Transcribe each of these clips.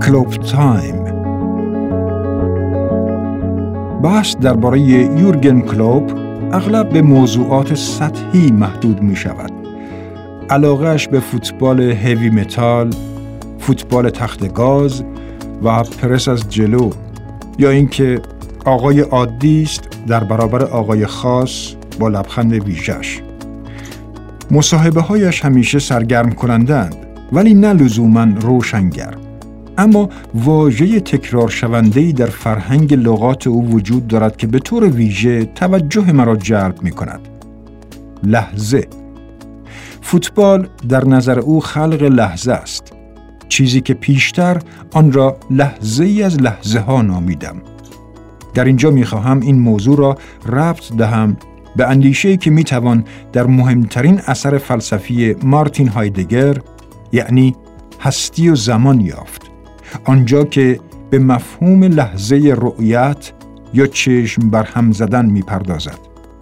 کلوب تایم. بحث درباره یورگن کلوپ اغلب به موضوعات سطحی محدود می شود. علاقه‌اش به فوتبال هیوی متال، فوتبال تخت گاز و پرس از جلو، یا اینکه آقای عادی است در برابر آقای خاص با لبخند ویژه‌اش. مصاحبه‌هایش همیشه سرگرم کنندند ولی نه لزوماً روشنگر. اما واژه تکرار شونده‌ای در فرهنگ لغات او وجود دارد که به طور ویژه توجه مرا جلب می‌کند. لحظه. فوتبال در نظر او خلق لحظه است. چیزی که پیشتر آن را لحظه‌ای از لحظه‌ها نامیدم. در اینجا می‌خواهم این موضوع را ربط دهم به اندیشه‌ای که می‌توان در مهمترین اثر فلسفی مارتین هایدگر، یعنی هستی و زمان یافت. آنجا که به مفهوم لحظه رؤیت یا چشم برهم زدن می‌پردازد.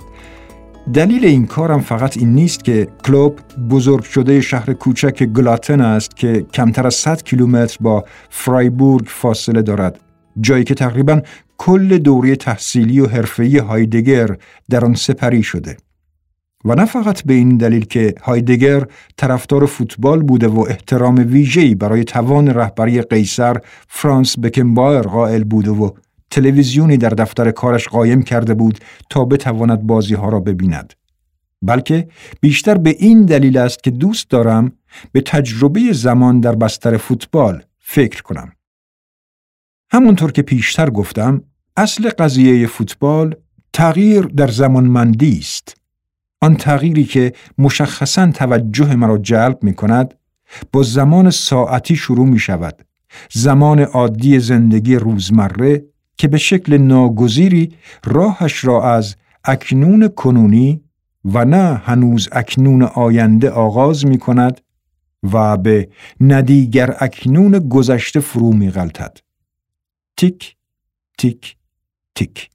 دلیل این کارم فقط این نیست که کلوپ بزرگ شده شهر کوچک گلاتن است که کمتر از 100 کیلومتر با فرایبورگ فاصله دارد، جایی که تقریباً کل دوره تحصیلی و حرفه‌ای هایدگر در آن سپری شده. و نه فقط به این دلیل که هایدگر طرفدار فوتبال بوده و احترام ویژه‌ای برای توان رهبری قیصر فرانس بکنبایر قائل بوده و تلویزیونی در دفتر کارش قایم کرده بود تا بتواند بازی‌ها را ببیند، بلکه بیشتر به این دلیل است که دوست دارم به تجربه زمان در بستر فوتبال فکر کنم. همونطور که پیشتر گفتم، اصل قضیه فوتبال تغییر در زمانمندی است. آن تغییری که مشخصاً توجه مرا جلب می کند با زمان ساعتی شروع می شود. زمان عادی زندگی روزمره که به شکل ناگزیری راهش را از اکنون کنونی و نه هنوز اکنون آینده آغاز می کند و به ندیگر اکنون گذشته فرو می غلطد. تیک تیک تیک.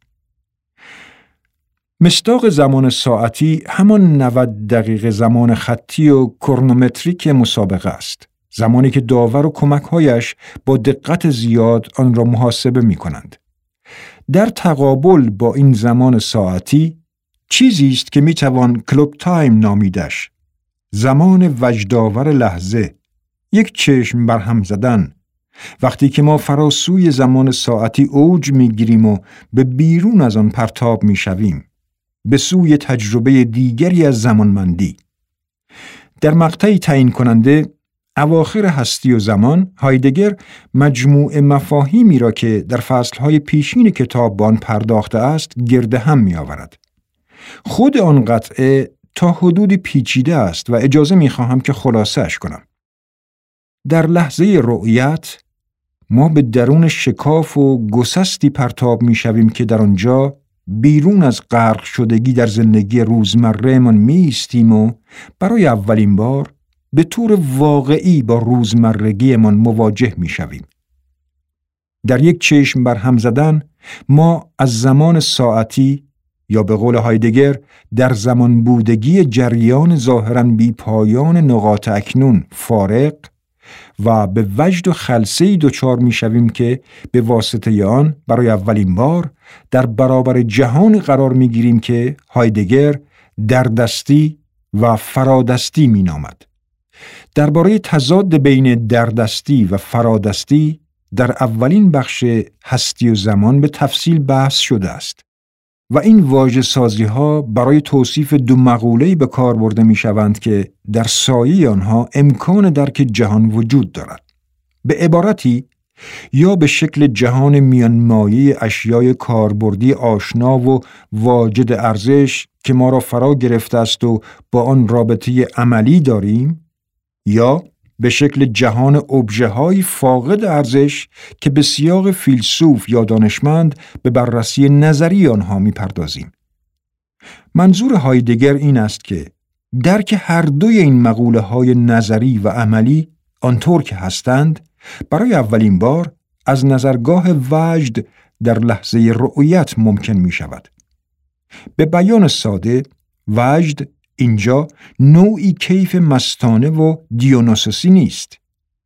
مصداق زمان ساعتی همان 90 دقیقه زمان خطی و کرونومتریک مسابقه است. زمانی که داور و کمک‌هایش با دقت زیاد آن را محاسبه می‌کنند. در تقابل با این زمان ساعتی چیزی است که می‌توان کلوب تایم نامیدش. زمان وجدآور لحظه، یک چشم برهم زدن. وقتی که ما فراسوی زمان ساعتی اوج می‌گیریم و به بیرون از آن پرتاب می‌شویم، به سوی تجربه دیگری از زمانمندی. در مقطعی تعیین کننده اواخر هستی و زمان، هایدگر مجموع مفاهیمی را که در فصلهای پیشین کتاب به آن پرداخته است گرد هم می‌آورد. خود آن قطعه تا حدودی پیچیده است و اجازه می‌خواهم که خلاصه‌اش کنم. در لحظه رؤیت ما به درون شکاف و گسستی پرتاب می‌شویم که در آنجا بیرون از غرق شدگی در زندگی روزمره من می‌ایستیم و برای اولین بار به طور واقعی با روزمرگی من مواجه می‌شویم. در یک چشم برهم زدن ما از زمان ساعتی یا به قول هایدگر در زمان بودگی جریان ظاهراً بی پایان نقاط اکنون فارغ و به وجد و خلسه‌ای دچار می‌شویم که به واسطه آن برای اولین بار در برابر جهانی قرار می‌گیریم که هایدگر دردستی و فرادستی می‌نامد. درباره تضاد بین دردستی و فرادستی در اولین بخش هستی و زمان به تفصیل بحث شده است و این واژه سازی‌ها برای توصیف دو مقوله‌ای به کار برده می‌شوند که در سایه آنها امکان درک جهان وجود دارد. به عبارتی یا به شکل جهان میانمایه اشیای کاربردی آشنا و واجد ارزش که ما را فرا گرفته است و با آن رابطه عملی داریم، یا به شکل جهان ابژه‌های فاقد ارزش که به سیاق فیلسوف یا دانشمند به بررسی نظری آنها می‌پردازیم. منظور هایدگر این است که درک هر دوی این مقوله‌های نظری و عملی آنطور که هستند برای اولین بار از نظرگاه وجد در لحظه رؤیت ممکن می‌شود. به بیان ساده، وجد اینجا نوعی کیف مستانه و دیونوسوسی نیست.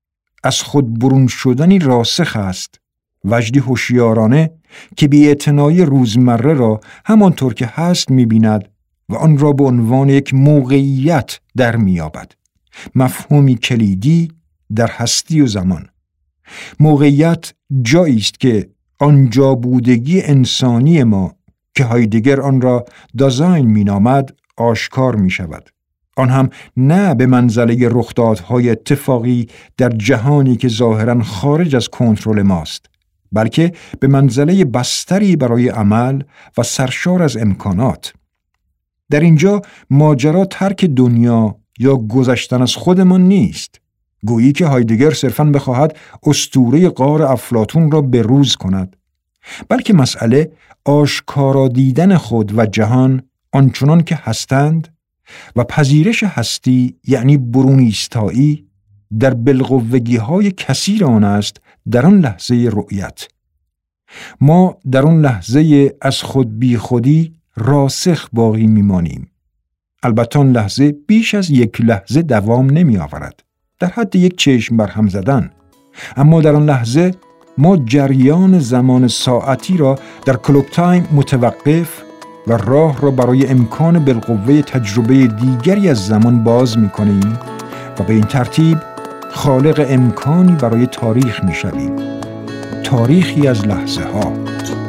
از خود برون شدنی راسخ است، وجدی هوشیارانه که بی‌اعتنایی روزمره را همانطور که هست می‌بیند و آن را به عنوان یک موقعیت در می‌یابد. مفهومی کلیدی در هستی و زمان. موقعیت جایی است که آنجا بودگی انسانی ما که هایدگر آن را دازاین می‌نامد آشکار می‌شود. آن هم نه به منزله رخدادهای اتفاقی در جهانی که ظاهراً خارج از کنترل ماست، بلکه به منزله بستری برای عمل و سرشار از امکانات. در اینجا ماجرا ترک دنیا یا گذشتن از خودمان نیست، گویی که هایدگر صرفاً بخواهد اسطوره غار افلاطون را بروز کند، بلکه مسئله آشکارا دیدن خود و جهان آنچنان که هستند و پذیرش هستی یعنی برون ایستایی در بالقوگی‌های کثیر آن است. در آن لحظه رؤیت ما در آن لحظه از خود بی خودی راسخ باقی میمانیم. البته آن لحظه بیش از یک لحظه دوام نمی آورد، در حد یک چشم برهم زدن، اما در آن لحظه ما جریان زمان ساعتی را در کلوک تایم متوقف و راه را برای امکان بالقوه تجربه دیگری از زمان باز می کنیم و به این ترتیب خالق امکانی برای تاریخ می شویم. تاریخی از لحظه ها.